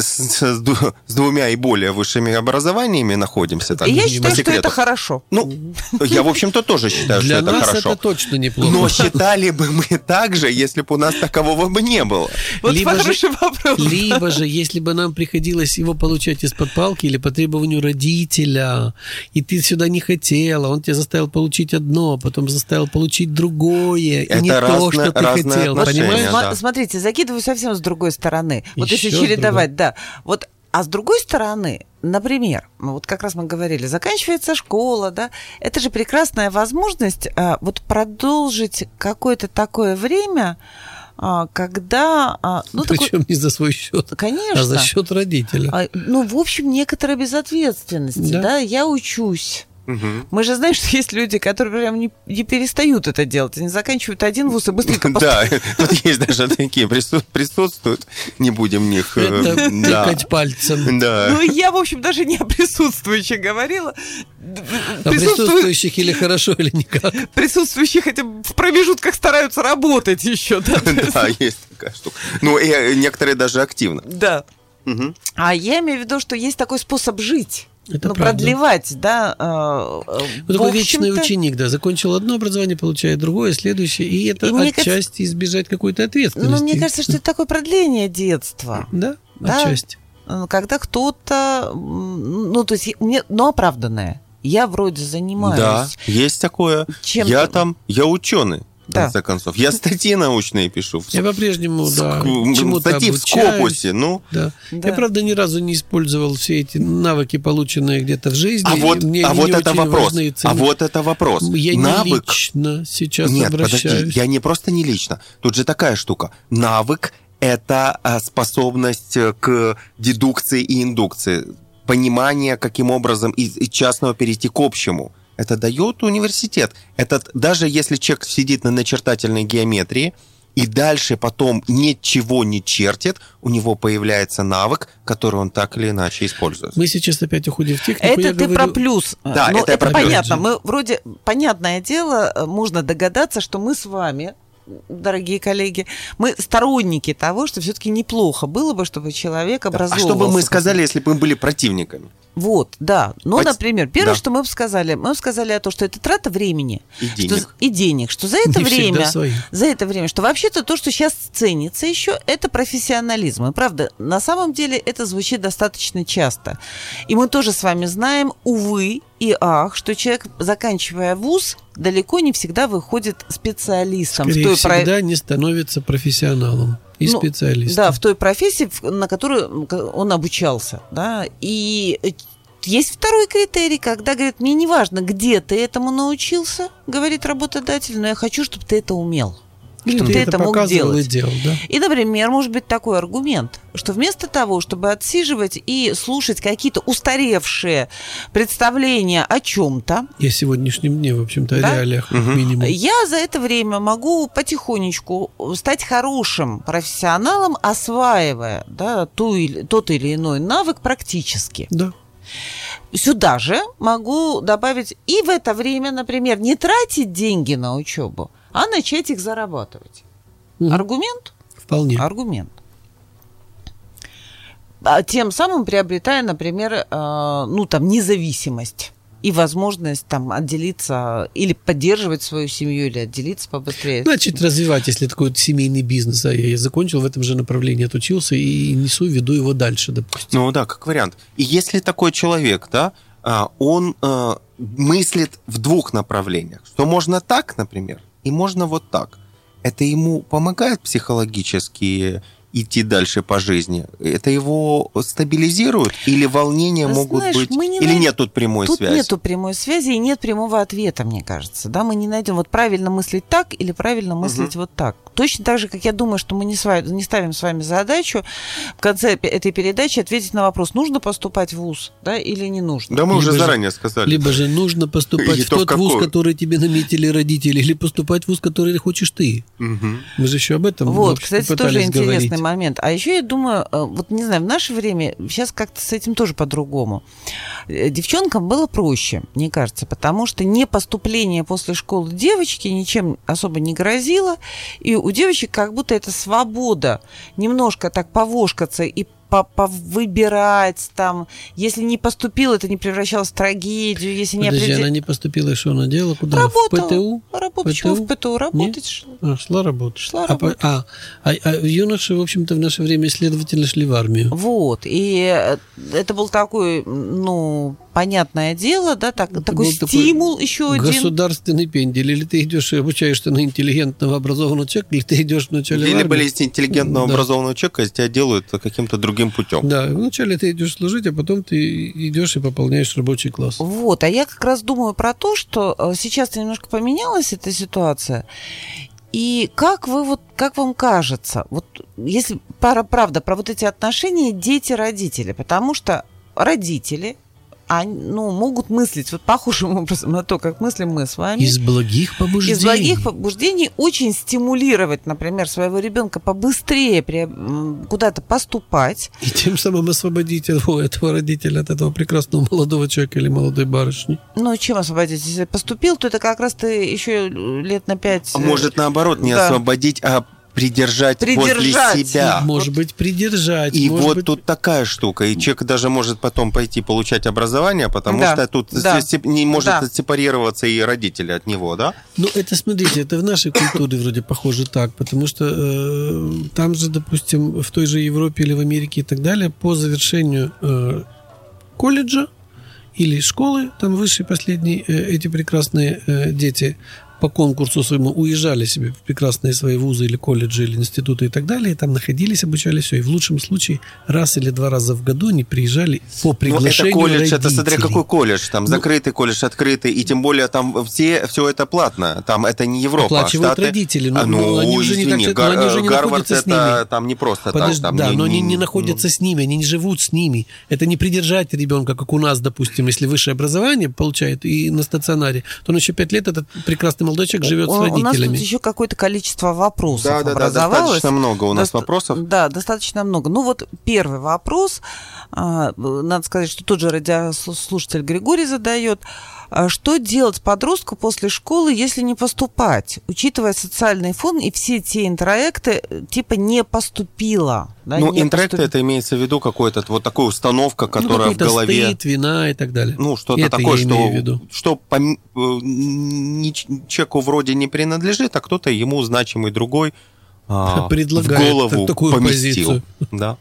с двумя и более высшими образованиями находимся. Так, и я считаю, что это хорошо. Ну, я, в общем-то, тоже считаю, что это хорошо. Для нас это точно неплохо. Но считали бы мы так же, если бы у нас такового бы не было. Вот хороший вопрос. Либо же, если бы нам приходилось его получать из-под палки или по требованию родителя, и ты сюда не хотела, он тебя заставил получить одно, потом заставил получить другое, это и не то, что ты хотел, понимаешь? Да. Смотрите, закидываю совсем с другой стороны. Вот если чередовать, да. Вот, а с другой стороны, например, вот как раз мы говорили, заканчивается школа, да, это же прекрасная возможность вот продолжить какое-то такое время, когда... Причем не за свой счет, конечно, а за счет родителя. Ну, в общем, некоторая безответственность. Да, я учусь. Мы же знаем, что есть люди, которые прям не перестают это делать. Они заканчивают один вуз и быстренько... Да, тут есть даже такие присутствуют. Не будем в них... Это тыкать пальцем. Да. Ну, я, в общем, даже не о присутствующих говорила. А присутствующих или хорошо, или никак? Присутствующие хотя бы в промежутках стараются работать еще. Да, есть такая штука. Ну, и некоторые даже активно. Да. А я имею в виду, что есть такой способ жить. Это продлевать, да. Такой вечный ученик, да, закончил одно образование, получает другое, следующее, и это отчасти избежать какой-то ответственности. Ну, мне кажется, что это такое продление детства. Да, отчасти. Когда кто-то, ну, то есть, но оправданное. Я вроде занимаюсь. Да, есть такое. Я ученый. В конце концов. Я статьи научные пишу. Я по-прежнему, чему-то статьи обучаюсь. В Скопусе, ну. Да. Я, правда, ни разу не использовал все эти навыки, полученные где-то в жизни. А вот это вопрос. Я не лично сейчас обращаюсь. Подожди, я не просто не лично. Тут же такая штука. Навык – это способность к дедукции и индукции. Понимание, каким образом из частного перейти к общему. Это дает университет. Это даже если человек сидит на начертательной геометрии и дальше потом ничего не чертит, у него появляется навык, который он так или иначе использует. Мы сейчас опять уходим в технику. Это ты про плюс. Да, это про понятно. плюс. Мы вроде, понятное дело, можно догадаться, что мы с вами, дорогие коллеги, мы сторонники того, что все-таки неплохо было бы, чтобы человек образовывался. А что бы мы сказали, если бы мы были противниками? Вот, да. Ну, например, первое, что мы бы сказали о том, что это трата времени и денег, что за это время, что вообще-то то, что сейчас ценится еще, это профессионализм. И правда, на самом деле это звучит достаточно часто. И мы тоже с вами знаем, увы и ах, что человек, заканчивая вуз, далеко не всегда выходит специалистом. Скорее всегда не становится профессионалом. И специалистом. Да, в той профессии, на которую он обучался. Да, и есть второй критерий, когда говорит, мне не важно, где ты этому научился, говорит работодатель, но я хочу, чтобы ты это умел. Чтобы ты это мог делать. Да? И, например, может быть такой аргумент, что вместо того, чтобы отсиживать и слушать какие-то устаревшие представления о чем-то, и о сегодняшнем дне, в общем-то, о реалиях, как минимум. Я за это время могу потихонечку стать хорошим профессионалом, осваивая тот или иной навык практически. Да. Сюда же могу добавить и в это время, например, не тратить деньги на учебу, а начать их зарабатывать. Аргумент? Вполне. Аргумент. Тем самым приобретая, например, независимость и возможность там отделиться или поддерживать свою семью, или отделиться побыстрее. Значит, развивать, если такой вот семейный бизнес. Я закончил в этом же направлении, отучился и веду его дальше, допустим. Ну да, как вариант. И если такой человек, да, он мыслит в двух направлениях, что можно так, например, и можно вот так. Это ему помогает психологически идти дальше по жизни? Это его стабилизирует? Или волнения могут быть? Или нет тут прямой связи? Тут нету прямой связи и нет прямого ответа, мне кажется. Да, мы не найдем вот правильно мыслить так или правильно мыслить вот так. Точно так же, как я думаю, что мы не ставим с вами задачу в конце этой передачи ответить на вопрос, нужно поступать в вуз, да, или не нужно. Да, мы уже заранее сказали. Либо же нужно поступать в тот вуз, который тебе наметили родители, или поступать в вуз, который хочешь ты. Мы же еще об этом кстати, тоже интересный момент. А еще я думаю, вот не знаю, в наше время сейчас как-то с этим тоже по-другому. Девчонкам было проще, мне кажется, потому что не поступление после школы девочки ничем особо не грозило, и у девочек как будто это свобода немножко так повошкаться и повыбирать там. Если не поступил, это не превращалось в трагедию. Если она не поступила, и что она делала? Куда? Работала. В ПТУ? Почему в ПТУ? Работать шла. Шла работать. А юноши, в общем-то, в наше время исследовательно шли в армию. Вот. И это был такой, понятное дело, да, такой стимул еще один. Государственный пендель. Или ты идешь и обучаешься на интеллигентного, образованного человека, или ты идешь вначале в армию. Либо если интеллигентного, образованного человека, если тебя делают каким-то другим путем. Да, вначале ты идешь служить, а потом ты идешь и пополняешь рабочий класс. Вот, а я как раз думаю про то, что сейчас немножко поменялась эта ситуация. И как вам кажется, вот если правда про вот эти отношения дети-родители, потому что родители могут мыслить вот похожим образом на то, как мыслим мы с вами. Из благих побуждений. Из благих побуждений очень стимулировать, например, своего ребенка побыстрее куда-то поступать. И тем самым освободить этого родителя от этого прекрасного молодого человека или молодой барышни. Чем освободить? Если поступил, то это как раз ты еще лет на 5... А может, наоборот, не освободить, а придержать возле себя. Может быть, придержать. И вот тут такая штука. И человек даже может потом пойти получать образование, потому что тут не может отсепарироваться и родители от него, да? Это, смотрите, это в нашей культуре вроде похоже так, потому что там же, допустим, в той же Европе или в Америке и так далее, по завершению колледжа или школы, там высшие последние, эти прекрасные дети по конкурсу своему уезжали себе в прекрасные свои вузы или колледжи, или институты и так далее, и там находились, обучались, все. И в лучшем случае раз или два раза в году они приезжали по приглашению это колледж, родителей. Это смотря какой колледж, там закрытый колледж, открытый, и тем более там все это платно, там это не Европа, оплачивают Штаты. Родители, они уже не Гарвард находятся с ними. Там не просто так. Там но они не находятся с ними, они не живут с ними. Это не придержать ребенка, как у нас, допустим, если высшее образование получает и на стационаре, то он еще 5 лет, этот прекрасный молодой человек живет с родителями. У нас тут еще какое-то количество вопросов образовалось. Достаточно много у нас вопросов. Да, достаточно много. Первый вопрос, надо сказать, что тот же радиослушатель Григорий задает. Что делать подростку после школы, если не поступать, учитывая социальный фон и все те интроекты, типа не поступила? Да, интроекты, это имеется в виду какая-то вот такая установка, которая в голове... стыд, вина и так далее. Что-то это такое, что человеку вроде не принадлежит, а кто-то ему значимый другой в голову такую поместил. Позицию. Да.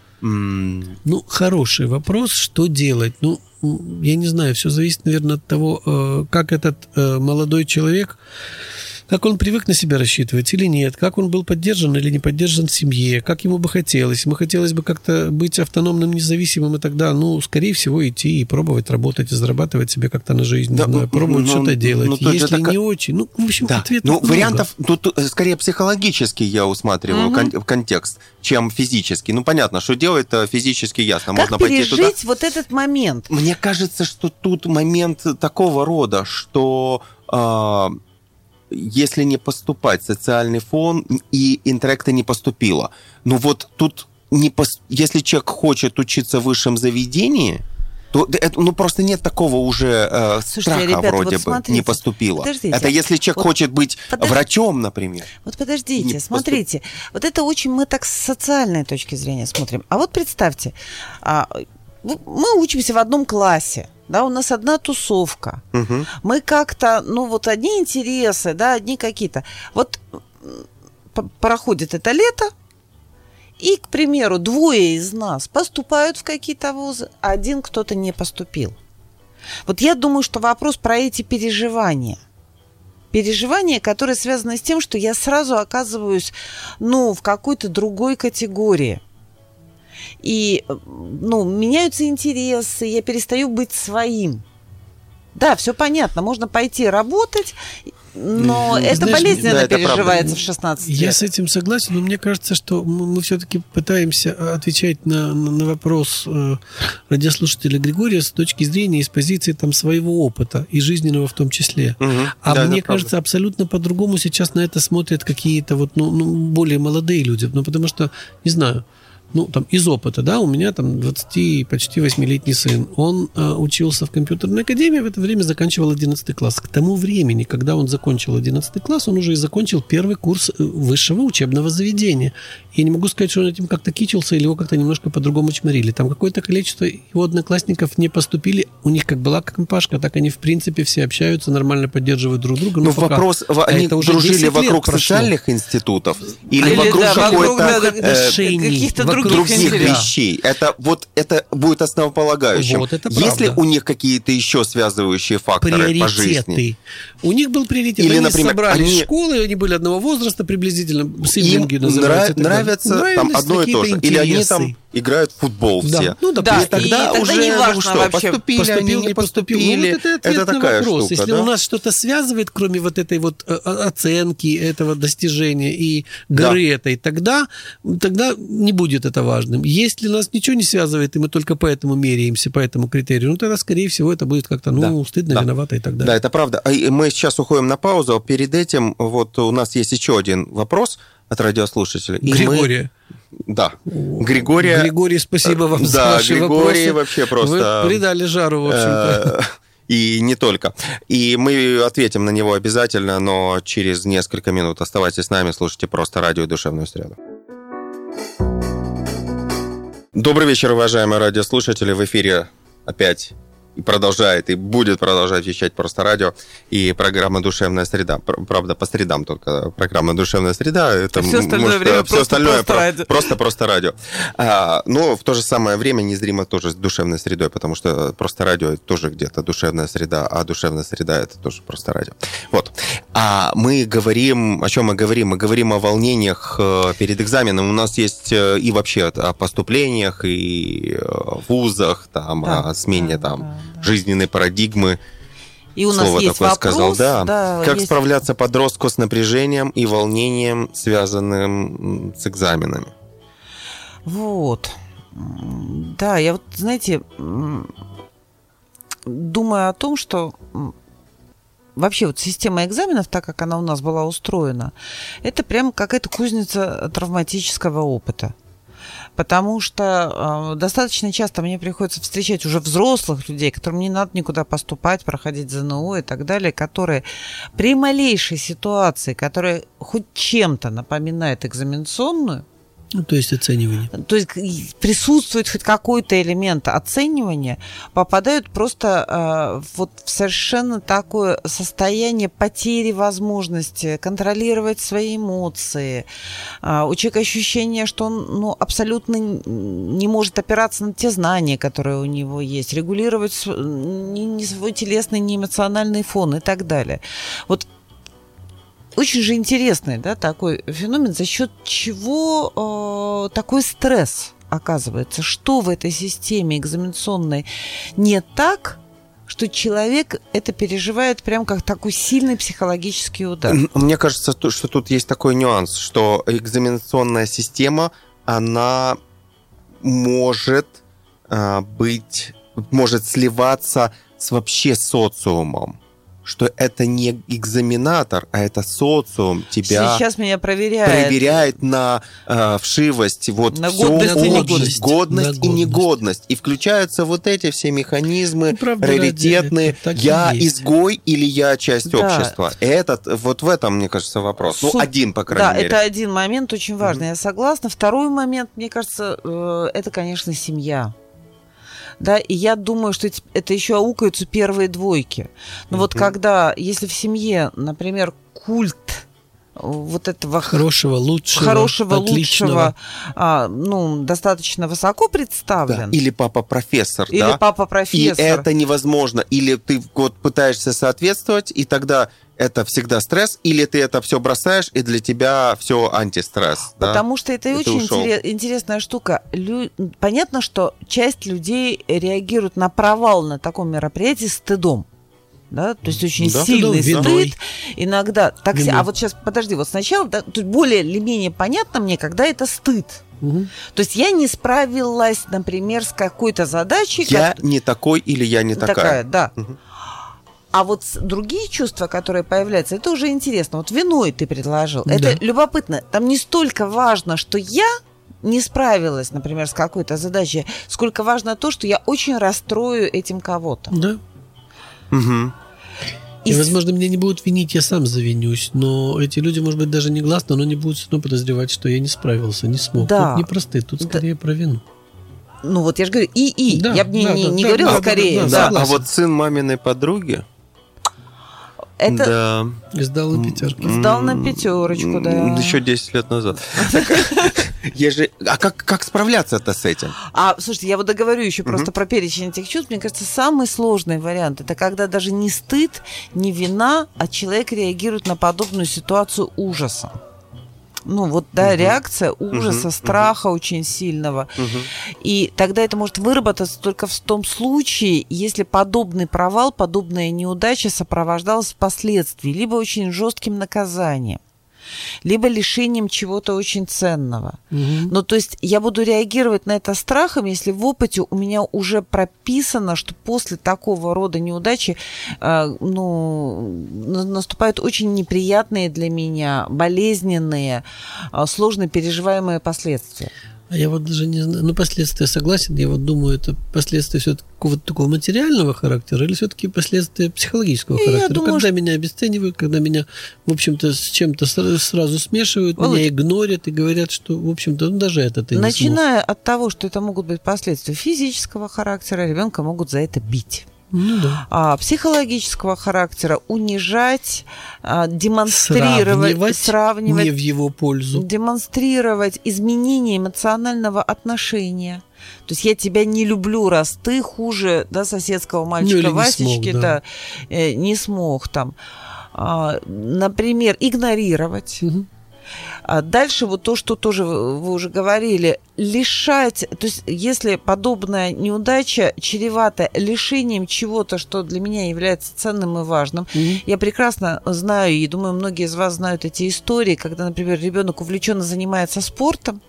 Хороший вопрос, что делать? Я не знаю, все зависит, наверное, от того, как этот молодой человек как он привык на себя рассчитывать или нет, как он был поддержан или не поддержан в семье, как ему бы хотелось. Ему хотелось бы как-то быть автономным, независимым, и тогда, скорее всего, идти и пробовать работать, и зарабатывать себе как-то на жизнь, да, не знаю, пробовать что-то делать. Если не очень, в общем, да. ответов вариантов тут скорее психологически я усматриваю контекст, чем физически. Понятно, что делать-то физически ясно. Как можно пойти туда. пережить вот этот момент? Мне кажется, что тут момент такого рода, что если не поступать в социальный фон, и интеллекта не поступило. Тут, если человек хочет учиться в высшем заведении, то просто нет такого уже страха, ребята, вроде бы, смотрите, не поступило. Подождите. Это если человек хочет быть врачом, например. Вот подождите, смотрите. Вот это очень мы так с социальной точки зрения смотрим. А вот представьте, мы учимся в одном классе, да, у нас одна тусовка. Угу. Мы как-то, одни интересы, да, одни какие-то. Вот проходит это лето, и, к примеру, 2 из нас поступают в какие-то вузы, а 1 кто-то не поступил. Вот я думаю, что вопрос про эти переживания. Переживания, которые связаны с тем, что я сразу оказываюсь, в какой-то другой категории. И, меняются интересы, я перестаю быть своим. Да, все понятно, можно пойти работать, но это болезненно переживается в 16 лет. Я с этим согласен, но мне кажется, что мы все-таки пытаемся отвечать на вопрос радиослушателя Григория с точки зрения, из позиции своего опыта, и жизненного в том числе. Мне кажется, абсолютно по-другому сейчас на это смотрят какие-то более молодые люди. Потому что, не знаю, из опыта, да, у меня 20, почти 8-летний сын, он учился в компьютерной академии, в это время заканчивал 11 класс. К тому времени, когда он закончил 11 класс, он уже и закончил первый курс высшего учебного заведения. Я не могу сказать, что он этим как-то кичился или его как-то немножко по-другому чморили. Там какое-то количество его одноклассников не поступили, у них как была компашка, так они в принципе все общаются, нормально поддерживают друг друга. Вопрос, они дружили вокруг социальных институтов или вокруг какой-то каких-то других вещей. Это будет основополагающим. Есть ли у них какие-то еще связывающие факторы по жизни? У них был приоритет. Или, они например, собрались в школы, они были одного возраста приблизительно, сиблинги называются. Нравится одно и то же. Или они играют в футбол все. Да. И тогда уже не важно вообще, поступили они, не поступили. Это такая вопрос. штука. Если у нас что-то связывает, кроме этой оценки, этого достижения и горы этой, тогда не будет это важным. Если нас ничего не связывает, и мы только поэтому меряемся, по этому критерию, тогда, скорее всего, это будет как-то, стыдно, виновато и так далее. Да, это правда. Мы сейчас уходим на паузу. Перед этим у нас есть еще один вопрос от радиослушателя. Григория. Да. Григорий, спасибо вам за ваши вопросы. Григорий вообще просто... Вы придали жару, в общем-то. И не только. И мы ответим на него обязательно, но через несколько минут. Оставайтесь с нами, слушайте просто радио «Душевную среду». Добрый вечер, уважаемые радиослушатели. В эфире опять и будет продолжать вещать просто радио и программа «Душевная среда». Правда, по средам только программа «Душевная среда». Это все остальное время просто радио. Но в то же самое время незримо тоже с душевной средой, потому что просто радио тоже где-то душевная среда, а душевная среда – это тоже просто радио. Мы говорим, о чем мы говорим? Мы говорим о волнениях перед экзаменом. У нас есть и вообще о поступлениях, и в вузах, о смене жизненной парадигмы. И у нас Слово есть такое вопрос. Сказал, да. Как есть... справляться подростку с напряжением и волнением, связанным с экзаменами? Да, я знаете, думаю о том, что вообще система экзаменов, так как она у нас была устроена, это прям какая-то кузница травматического опыта. Потому что достаточно часто мне приходится встречать уже взрослых людей, которым не надо никуда поступать, проходить ЗНО и так далее, которые при малейшей ситуации, которая хоть чем-то напоминает экзаменационную, то есть оценивание. То есть присутствует хоть какой-то элемент оценивания, попадают просто в совершенно такое состояние потери возможности контролировать свои эмоции. У человека ощущение, что он абсолютно не может опираться на те знания, которые у него есть, регулировать ни свой телесный, ни эмоциональный фон и так далее. очень же интересный, да, такой феномен, за счет чего такой стресс оказывается, что в этой системе экзаменационной не так, что человек это переживает прям как такой сильный психологический удар. Мне кажется, что тут есть такой нюанс, что экзаменационная система, она может сливаться с вообще социумом. Что это не экзаменатор, а это социум тебя сейчас меня проверяет на вшивость, вот на всё, годность и негодность. И включаются вот эти все механизмы раритетные. Ради, я изгой или я часть общества. Вот в этом, мне кажется, вопрос. Один, по крайней мере. Да, это один момент очень важный, я согласна. Второй момент, мне кажется, это, конечно, семья. Да, и я думаю, что это еще аукаются первые двойки. Но вот когда, если в семье, например, культ вот этого хорошего, лучшего, достаточно высоко представлен. Да. Или папа профессор, и это невозможно. Или ты вот пытаешься соответствовать, и тогда это всегда стресс, или ты это все бросаешь, и для тебя все антистресс. Потому что это очень ушел. Интересная штука. Понятно, что часть людей реагирует на провал на таком мероприятии стыдом. Да? То есть очень сильный стыд. Иногда. А вот сейчас, подожди, вот сначала, да, тут более или менее понятно мне, когда это стыд. Угу. То есть я не справилась, например, с какой-то задачей. Я не такой или я не такая. Да. Угу. А вот другие чувства, которые появляются, это уже интересно. Вот виной ты предложил. Это любопытно. Там не столько важно, что я не справилась, например, с какой-то задачей, сколько важно то, что я очень расстрою этим кого-то. Да. Угу. И, возможно, меня не будут винить, я сам завинюсь, но эти люди, может быть, даже негласно, но не будут все равно подозревать, что я не справился, не смог. Да. Тут не простые, тут скорее про вину. Ну вот я же говорю, Да, я бы не говорила скорее. А вот сын маминой подруги, это сдал на пятерку. Сдал на пятерочку, да. Еще 10 лет назад. А как справляться-то с этим? Слушайте, я вот договорю еще просто про перечень этих чувств. Мне кажется, самый сложный вариант – это когда даже не стыд, не вина, а человек реагирует на подобную ситуацию ужасом. Реакция ужаса, страха очень сильного. И тогда это может выработаться только в том случае, если подобный провал, подобная неудача сопровождалась впоследствии либо очень жестким наказанием, либо лишением чего-то очень ценного. То есть я буду реагировать на это страхом, если в опыте у меня уже прописано, что после такого рода неудачи наступают очень неприятные для меня, болезненные, сложно переживаемые последствия. А я вот даже не знаю, последствия согласен, я вот думаю, это последствия все-таки какого-то такого материального характера или все-таки последствия психологического характера? Когда меня обесценивают, когда меня, в общем-то, с чем-то сразу смешивают, меня игнорят и говорят, что, в общем-то, даже это ты не смог. Начиная от того, что это могут быть последствия физического характера, ребенка могут за это бить. Психологического характера, унижать, демонстрировать, сравнивать не в его пользу, демонстрировать изменение эмоционального отношения. То есть я тебя не люблю, раз ты хуже соседского мальчика Васечки, не смог там. Например, игнорировать. Дальше вот то, что тоже вы уже говорили, лишать, то есть если подобная неудача чревата лишением чего-то, что для меня является ценным и важным, я прекрасно знаю, и думаю, многие из вас знают эти истории, когда, например, ребенок увлеченно занимается спортом,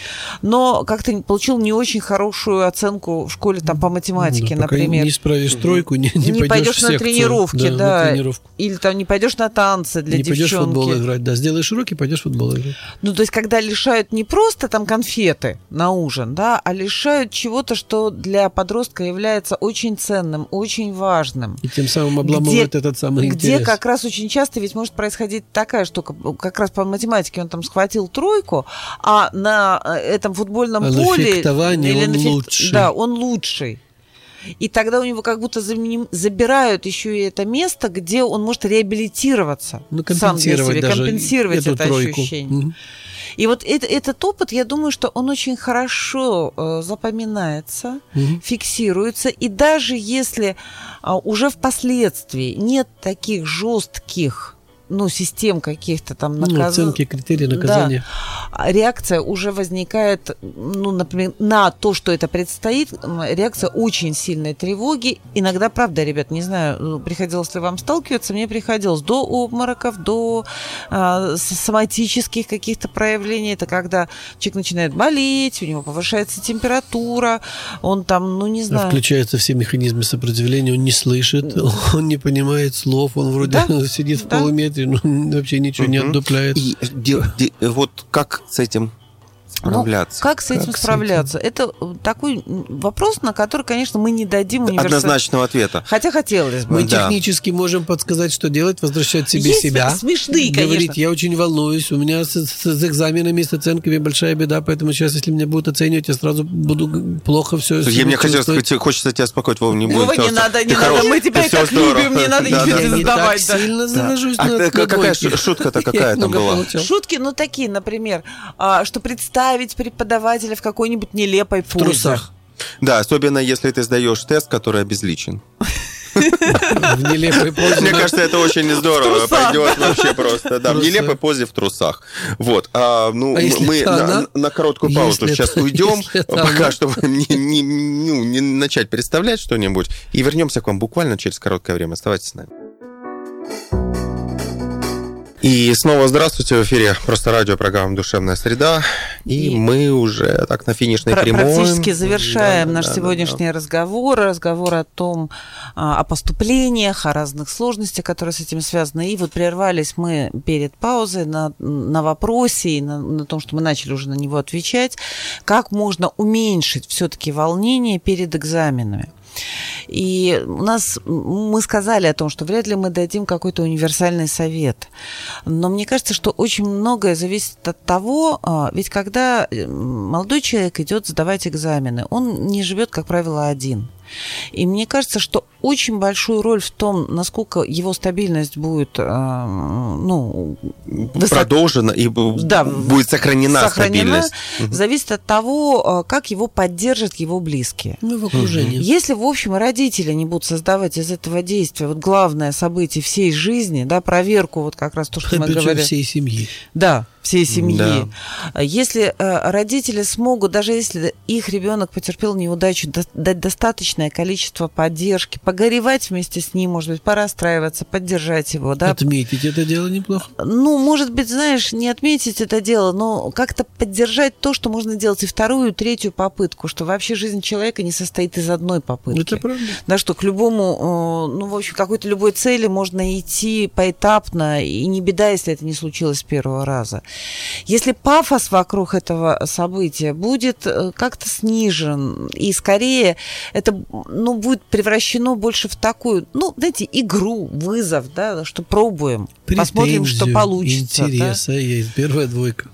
но как-то получил не очень хорошую оценку в школе по математике, например. Не справишь тройку, не пойдешь на тренировки, на тренировку. Или не пойдешь на танцы для девчонки. Не пойдешь в футбол играть, сделаешь уроки, пойдешь в футбол играть. То есть, когда лишают не просто конфеты на ужин, а лишают чего-то, что для подростка является очень ценным, очень важным. И тем самым обламывают этот самый интерес. Где как раз очень часто ведь может происходить такая штука, как раз по математике он схватил тройку, а на этом футбольном поле лучший. Да, он лучший. И тогда у него как будто забирают еще и это место, где он может реабилитироваться сам для себя, компенсировать это ощущение. И вот этот опыт, я думаю, что он очень хорошо запоминается, фиксируется. И даже если уже впоследствии нет таких жестких систем каких-то там оценки, критерии наказания. Да, реакция уже возникает, например, на то, что это предстоит, реакция очень сильной тревоги. Иногда, правда, ребят, не знаю, приходилось ли вам сталкиваться, мне приходилось до обмороков, до соматических каких-то проявлений. Это когда человек начинает болеть, у него повышается температура, он там, не знаю... Включаются все механизмы сопротивления, он не слышит, он не понимает слов, он вроде сидит в полуметре, но вообще ничего не отдупляет. И вот как с этим справляться? Как с этим справляться? Это такой вопрос, на который, конечно, мы не дадим однозначного ответа. Хотя хотелось бы. Мы технически можем подсказать, что делать, возвращать себе себя. Смешные, конечно. Говорить, я очень волнуюсь, у меня с экзаменами, с оценками большая беда, поэтому сейчас, если меня будут оценивать, я сразу буду плохо все. Мне хочется тебя успокоить, Вова, не будет. Вова, не надо, мы тебя так любим, не надо ничего задавать. Я не так сильно завожусь. Какая шутка-то какая там была? Шутки, такие, например, что представить преподавателя в какой-нибудь нелепой позе. В трусах. Да, особенно если ты сдаешь тест, который обезличен. В нелепой позе. Мне кажется, это очень здорово пойдет вообще просто. Да, в нелепой позе в трусах. Вот. Мы на короткую паузу сейчас уйдем, пока, чтобы не начать представлять что-нибудь. И вернемся к вам буквально через короткое время. Оставайтесь с нами. И снова здравствуйте, в эфире «Просто радио», программа «Душевная среда». И мы уже так на финишной прямой. Практически завершаем наш сегодняшний разговор о том, о поступлениях, о разных сложностях, которые с этим связаны. И вот прервались мы перед паузой на вопросе и на том, что мы начали уже на него отвечать, как можно уменьшить все-таки волнение перед экзаменами. И мы сказали о том, что вряд ли мы дадим какой-то универсальный совет. Но мне кажется, что очень многое зависит от того, ведь когда молодой человек идет сдавать экзамены, он не живет, как правило, один. И мне кажется, что очень большую роль в том, насколько его стабильность будет продолжена и будет сохранена стабильность. Зависит от того, как его поддержат его близкие. В окружении. Если, в общем, родители не будут создавать из этого действия главное событие всей жизни, проверку, как раз то, что мы говорили. Всей семьи. Да, всей семьи. Да. Если родители смогут, даже если их ребенок потерпел неудачу, дать достаточное количество поддержки, погоревать вместе с ним, может быть, порастраиваться, поддержать его. Отметить это дело неплохо. Может быть, знаешь, не отметить это дело, но как-то поддержать то, что можно делать и вторую, и третью попытку, что вообще жизнь человека не состоит из одной попытки. Это правда. Да, что к любому, в общем, какой-то любой цели можно идти поэтапно, и не беда, если это не случилось с первого раза. Если пафос вокруг этого события будет как-то снижен, и скорее это будет превращено больше в такую, игру, вызов, что пробуем, посмотрим, что получится. Интереса есть, первая двойка.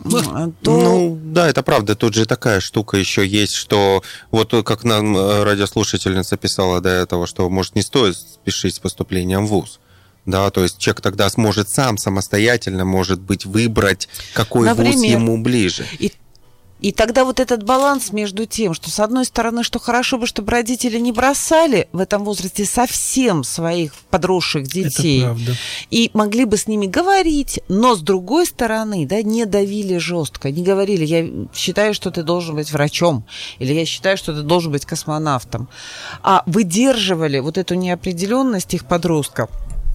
Да, это правда. Тут же такая штука еще есть, что вот как нам радиослушательница писала до этого, что, может, не стоит спешить с поступлением в вуз. Да, то есть человек тогда сможет самостоятельно, может быть, выбрать, какой вуз ему ближе. И тогда вот этот баланс между тем, что, с одной стороны, что хорошо бы, чтобы родители не бросали в этом возрасте совсем своих подросших детей и могли бы с ними говорить, но, с другой стороны, не давили жестко, не говорили, я считаю, что ты должен быть врачом, или я считаю, что ты должен быть космонавтом, а выдерживали вот эту неопределенность их подростков.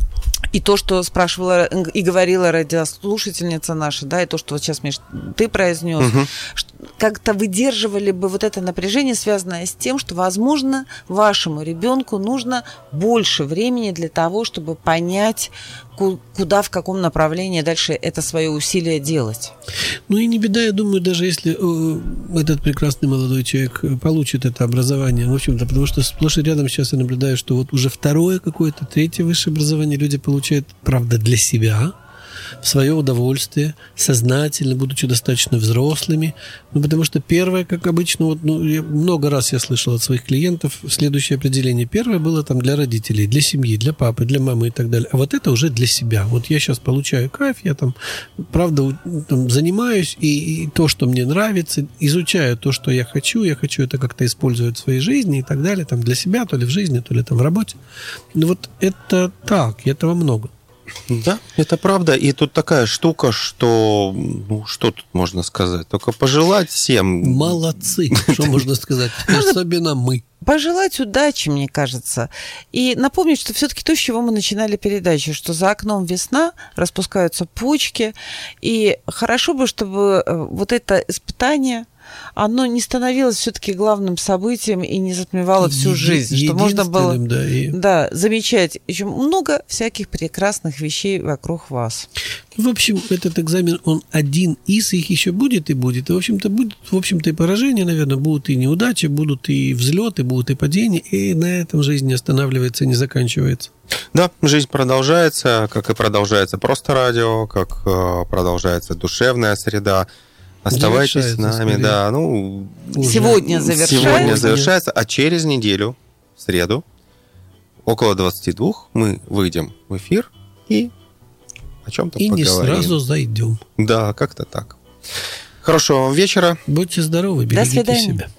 И то, что спрашивала и говорила радиослушательница наша, и то, что вот сейчас, Миш, ты произнес, как-то выдерживали бы вот это напряжение, связанное с тем, что, возможно, вашему ребенку нужно больше времени для того, чтобы понять, куда, в каком направлении дальше это свое усилие делать. И не беда, я думаю, даже если этот прекрасный молодой человек получит это образование, в общем-то, потому что сплошь и рядом сейчас я наблюдаю, что вот уже второе какое-то, третье высшее образование люди получают, правда, для себя, в свое удовольствие, сознательно, будучи достаточно взрослыми. Потому что первое, как обычно, много раз я слышал от своих клиентов следующее определение. Первое было для родителей, для семьи, для папы, для мамы и так далее. А вот это уже для себя. Вот я сейчас получаю кайф, я правда, занимаюсь, и то, что мне нравится, изучаю то, что я хочу это как-то использовать в своей жизни и так далее, для себя, то ли в жизни, то ли в работе. Вот это так, и этого много. Да, это правда. И тут такая штука, что, что тут можно сказать? Только пожелать всем... Молодцы, что можно сказать. Особенно мы. Пожелать удачи, мне кажется. И напомнить, что все-таки то, с чего мы начинали передачу, что за окном весна, распускаются почки. И хорошо бы, чтобы вот это испытание... оно не становилось все-таки главным событием и не затмевало всю жизнь. Что можно было замечать еще много всяких прекрасных вещей вокруг вас. В общем, этот экзамен, он один из, их еще будет и будет. И, в общем-то, будут, и поражения, наверное, будут и неудачи, будут и взлеты, будут и падения. И на этом жизнь не останавливается и не заканчивается. Да, жизнь продолжается, как и продолжается просто радио, как продолжается душевная среда. Оставайтесь с нами, скорее. Да. Сегодня завершается, а через неделю, в среду, около 22, мы выйдем в эфир и о чем-то поговорим. И не сразу зайдем. Да, как-то так. Хорошего вам вечера. Будьте здоровы, берегите себя.